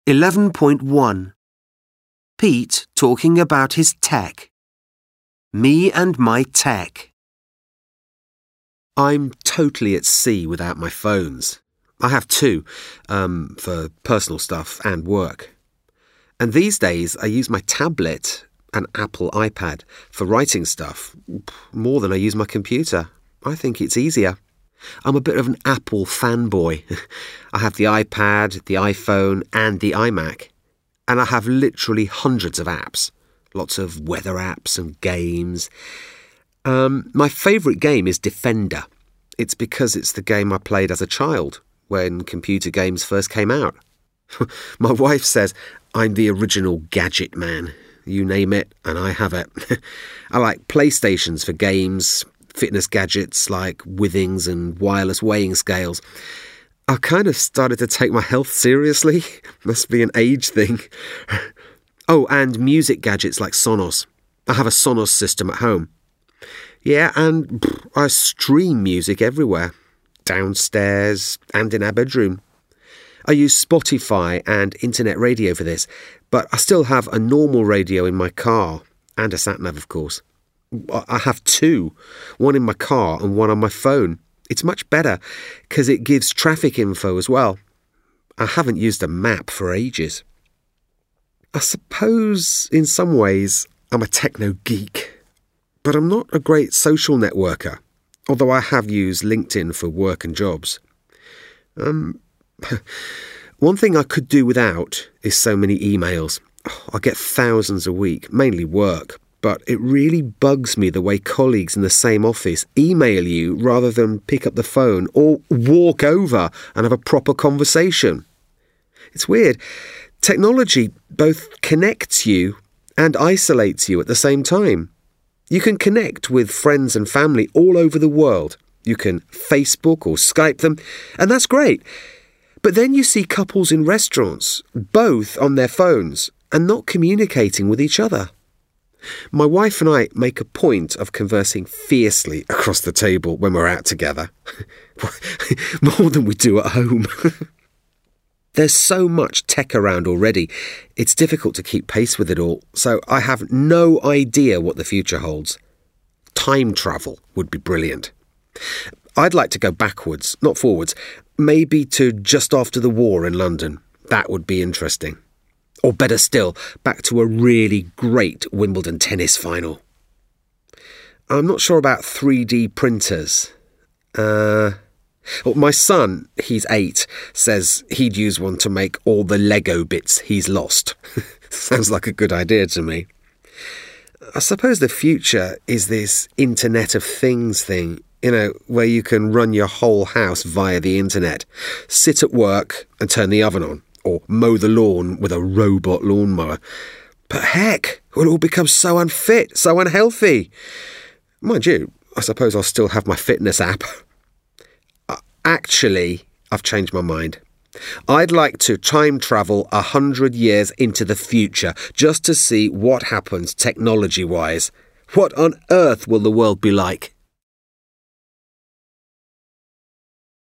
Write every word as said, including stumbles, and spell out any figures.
eleven point one. Pete talking about his tech. Me and my tech. I'm totally at sea without my phones. I have two, um, for personal stuff and work. And these days I use my tablet, an Apple iPad, for writing stuff, more than I use my computer. I think it's easier. I'm a bit of an Apple fanboy. I have the iPad, the iPhone, and the iMac. And I have literally hundreds of apps. Lots of weather apps and games. Um, my favourite game is Defender. It's because it's the game I played as a child, when computer games first came out. My wife says I'm the original gadget man. You name it, and I have it. I like PlayStations for games, fitness gadgets like withings and wireless weighing scales. I kind of started to take my health seriously. Must be an age thing. Oh, and music gadgets like Sonos. I have a Sonos system at home. Yeah, and I stream music everywhere. Downstairs and in our bedroom. I use Spotify and internet radio for this, but I still have a normal radio in my car, and a sat-nav, of course. I have two, one in my car and one on my phone. It's much better, because it gives traffic info as well. I haven't used a map for ages. I suppose, in some ways, I'm a techno geek, but I'm not a great social networker, although I have used LinkedIn for work and jobs. Um... One thing I could do without is so many emails. I get thousands a week, mainly work, but it really bugs me the way colleagues in the same office email you rather than pick up the phone or walk over and have a proper conversation. It's weird. Technology both connects you and isolates you at the same time. You can connect with friends and family all over the world. You can Facebook or Skype them, and that's great. But then you see couples in restaurants, both on their phones, and not communicating with each other. My wife and I make a point of conversing fiercely across the table when we're out together. More than we do at home. There's so much tech around already, it's difficult to keep pace with it all, so I have no idea what the future holds. Time travel would be brilliant. I'd like to go backwards, not forwards. Maybe to just after the war in London. That would be interesting. Or better still, back to a really great Wimbledon tennis final. I'm not sure about three D printers. Uh, well, my son, he's eight, says he'd use one to make all the Lego bits he's lost. Sounds like a good idea to me. I suppose the future is this Internet of Things thing. You know, where you can run your whole house via the internet, sit at work and turn the oven on, or mow the lawn with a robot lawnmower. But heck, we'll all become so unfit, so unhealthy. Mind you, I suppose I'll still have my fitness app. Actually, I've changed my mind. I'd like to time travel a hundred years into the future, just to see what happens technology-wise. What on earth will the world be like?